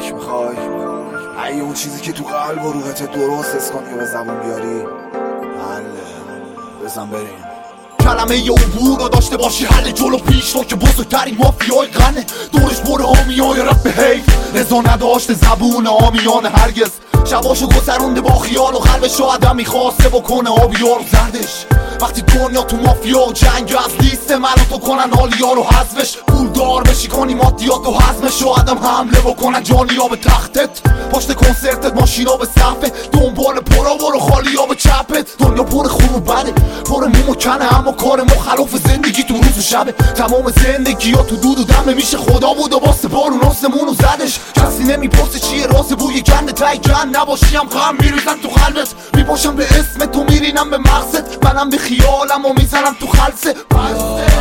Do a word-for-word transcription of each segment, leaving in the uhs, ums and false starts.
کمک میخوای؟ اگه اون چیزی که تو قلب و روحت درست حس کنی و به زبون بیاری حله، بزن بریم. کلمه ی عبور رو داشته باشی حل جلو پیش رو که بزرگترین مافیای غنه دورش بره آمیای رفت به حیف رضا نداشته زبون آمیان هرگز شباشو گذرونده با خیال و قلبش رو آدم میخواسته بکنه آبیار و زردش وقتی دنیا تو مافیا و جنگ از لیست من تو کنن حالیا رو حذفش پولدار بشی کنی مادیات و حزمش و آدم حمله بکنن جانیا به تختت پشت کنسرتت ماشینا به صفه دنبال پرا برو خالیا به چپت دنیا پر خون و بده پر موم و کنه اما کار مخالف زندگی تو روز و شبه تمام زندگی ها تو دود و دم میشه خدا بود و واسه بارون آسمون و زدش کسی نمیپرسه چیه راز بوی گنده تای جن نباشیم غم میریزن تو قلبت میپاشم به اسم تو میرینم به مغزت منم به خیالم و میزنم تو خلصه بسته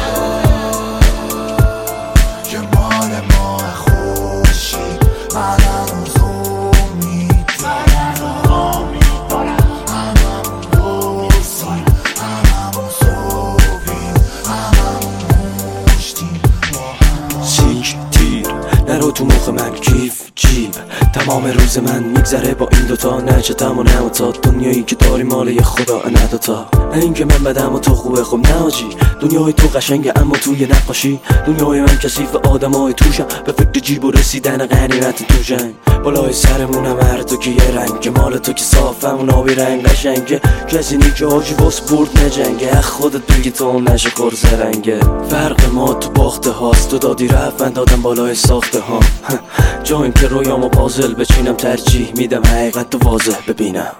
که مال ما خوشی منم روز امید منم امید دارم هممون برسیم هممون صبحیم هممون مشتیم سیک تیر نرو تو مخ من کیف جیب تمام روز من میگذره با این دوتا نه چتم و نه تا دنیایی که داری مال یه خدا نه دوتا نه اینکه من بدم و تو خوبه خب نه آجی دنیای تو قشنگه اما توی نقاشی دنیای من کثیف آدمای توشم به فکر جیب و رسیدن غنیمت تو جنگ بالای سرمونم هر تو که یه رنگ مال تو که صافم و آبی رنگ قشنگه کسی نی که آجی واس برد نجنگه خودت بگی تو نشه خورز رنگه فرق ما تو باخته هاست تو دادی رفت من دادم بالای ساخته ها جا این که رویامو پازل بچینم ترجیح میدم حقیقت تو واضح ببینم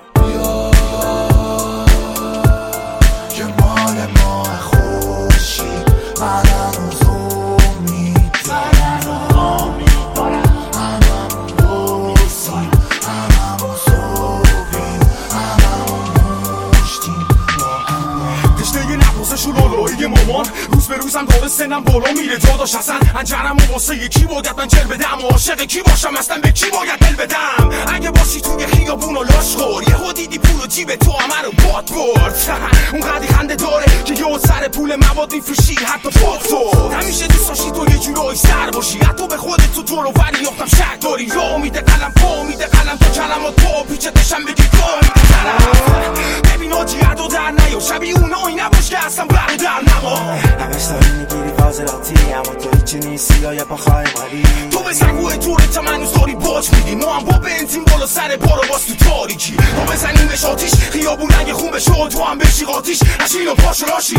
که مال ما خوشی منم روز امید منم امید دارم هممون برسیم هممون صبحیم هممون مشتیم تشنه نبازشون لالایی مامان روز به روزم داره سنم بالا میره داداش اصلا انجرم و واسه یکی باید من جل بدم عاشق کی باشم اصلا به کی باید دل بدم اگه باشی توی خیابون و لاش خور یهو دیدی پول و جیب تو همه رو باد برد اون قدی خنده داره که یه سر پول مواد میفروشی حتی فاکتور همیشه دوست داشتی تو یه جورایی سر باشی حتی به خودت تو دور و بری یافتم شک داری یا امید قلم پا امید قلم تو کلمات پا پیچتشم بگی کاری ببین آجی عدو در نیا شبیه اونایی نباش که اصلا برو در نما همش داری میگیری فاضلاتی اما تو هیچی نیستی یا یه پاخای مالی تو بزن گوه توره تا منوز داری باج میدی ما هم با بنزین بالا سر بارو باز تو تاریکی تو بزنیمش آتیش خیابون رنگ خون بشه و تو هم بشی قاتیش نشین و پاش راشی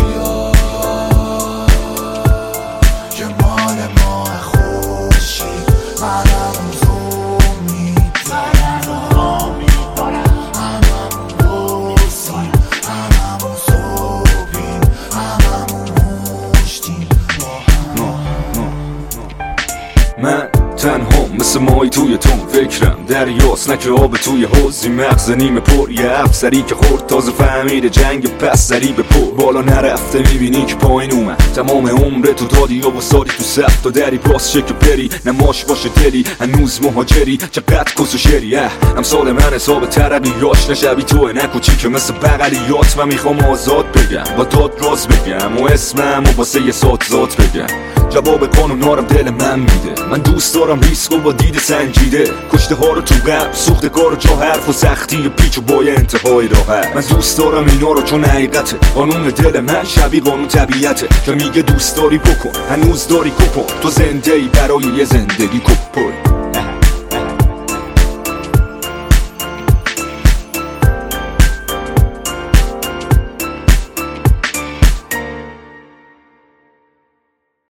که مال ما خوشی منم روز امید منم امید دارم هممون برسیم هممون صبحیم هممون مشتیم من تنها مثل مای توی تون فکرم دریاست نکه آب توی حوضی مغز نیمه پر یه افسری که خورد تازه فهمیده جنگ پس سری به پر بالا نرفته میبینی که پایین اومد تمام عمر تو دادی و بساری تو سخت و دری باز چه که بری نماش باشه دلی هنوز مهاجری چقدر کس و شری امثال من حساب ترقیاش نشبی توه نکوچی که مثل بغلیات من میخوام آزاد بگم با داد راز بگم و اسمم و واسه یه سات ذات بگم جواب قانونارم دل من میده من دوست دارم ریسک و با دید سنجیده کشته ها رو تو قلب سوخته کار جا حرف و سختی و پیچ و بای انتهای راحت من دوست دارم اینا رو چون حقیقته قانون دل من شبیه قانون طبیعته که میگه دوست داری بکن هنوز داری کپن تو زنده ای برای یه زندگی کپن